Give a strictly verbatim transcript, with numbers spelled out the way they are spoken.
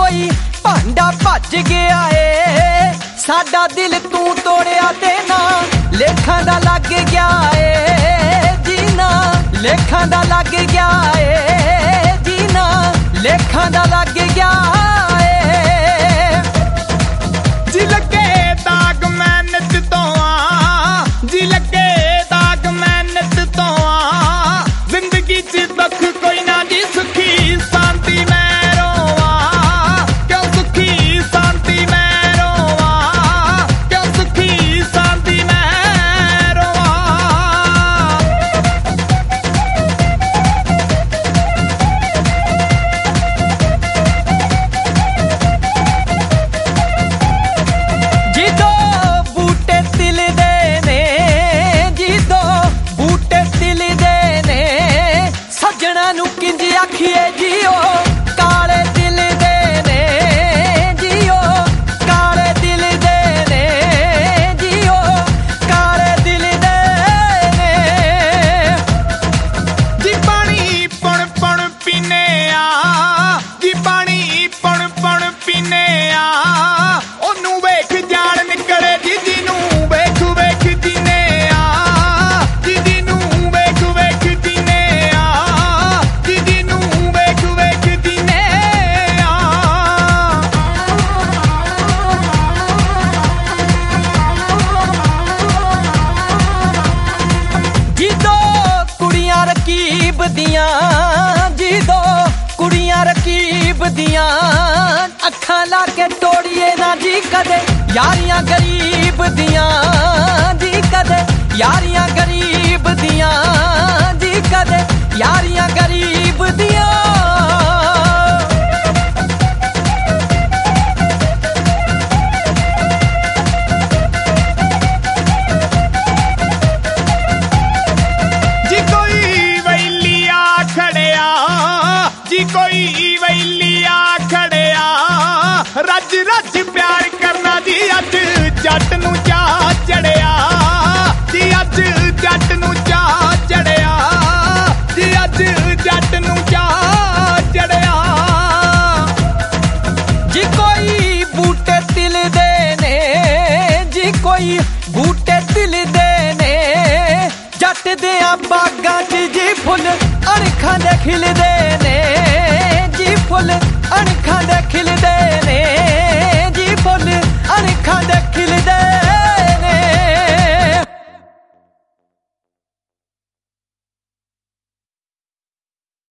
कोई भांडा भज गया ए साडा दिल तू तोड़िया ते ना लेखां दा लग गया ए जीना लेखां दा लग गया ए जीना लेखां दा लग गया ए जी लगे दाग मेहनत तो आ जी लगे दाग मेहनत तो आ जिंदगी च दुख कोई ना जी सुखी शांति मैं रोवा क्यों सुखी शांति मैं रोवा क्यों सुखी शांति मैं रोवा जी दो बूटे तिल दे ने जी दो बूटे तिल दे ने सजना नू किंज आखिए जियो काले दिल दे ने जियो काले दिल दे ने जियो काले दिल दे ने जी पानी पुण पुण पीने आ जी पानी पुण पुण पीने आ ओनू वेख जान निकले जी जी नू वेख वेख जीने आ जी जी नू वेख वेख जीने आ जी जी नू वेख वेख जीने आ जी दो कुड़ियां रकीब दियां जी दो कुड़ियां रकीब दियां अखां ला के तोड़िए ना जी कदे यारियां गरीब दियां जी कदे यारियां गरीब दियां जी कदे यारियां गरीब दियां जी कोई वैलिया खड़िया जी कोई वैलिया खड़िया रज रज प्यार करना जी अज जट नू चा चढ़िया जी अज जट नू चा चढ़िया जी अज जट नू चा चढ़िया जी कोई बूटे तिल दे ने जी कोई बूटे तिल दे ने जट दियां बागां च जी फुल अणखां दे खिलदे ने जी फुल अणखां दे खिलदे ने